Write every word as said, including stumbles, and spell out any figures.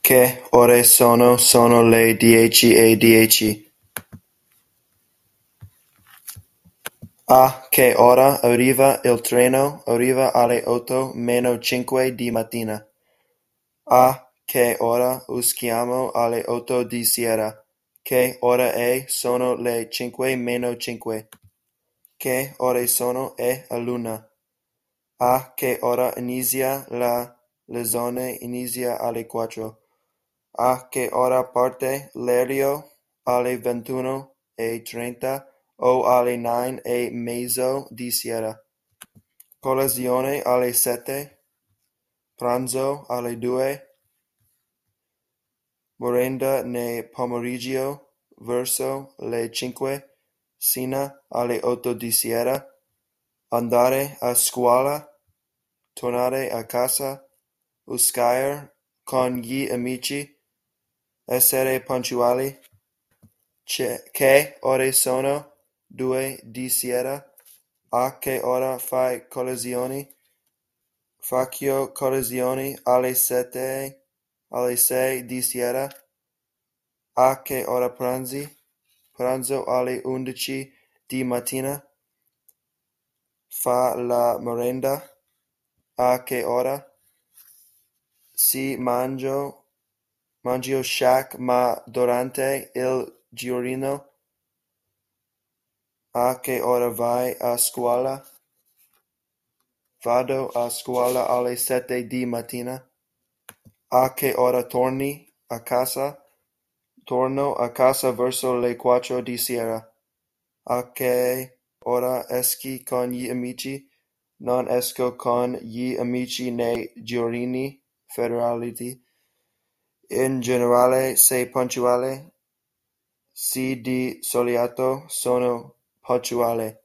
Che ore sono? Sono le dieci e dieci. A che ora arriva il treno? Arriva alle otto meno cinque di mattina. A che ora usciamo? Alle otto di sera. Che ora è? Sono le cinque meno cinque. Che ore sono? È a luna. A che ora inizia la lezione? Inizia alle quattro. A che ora parte l'aereo? Alle ventuno e trenta o alle nine e mezzo di sera. Colazione alle sette. Pranzo alle due. Merenda nel pomeriggio verso le cinque. Cena alle otto di sera. Andare a scuola. Tornare a casa. Uscire con gli amici. Essere puntuali. Che ore sono? Due di sera. A che ora fai colazione? Faccio colazione alle sette, alle sei di sera. A che ora pranzi? Pranzo alle undici di mattina. Fa la merenda. A che ora? Sì, mangio, mangio shack ma durante il giorno. A che ora vai a scuola? Vado a scuola alle sette di mattina. A che ora torni a casa? Torno a casa verso le quattro di sera. A che ora esci con gli amici? Non esco con gli amici nei giorni feriali. In generale sei puntuale? Sì, di solito sono puntuale.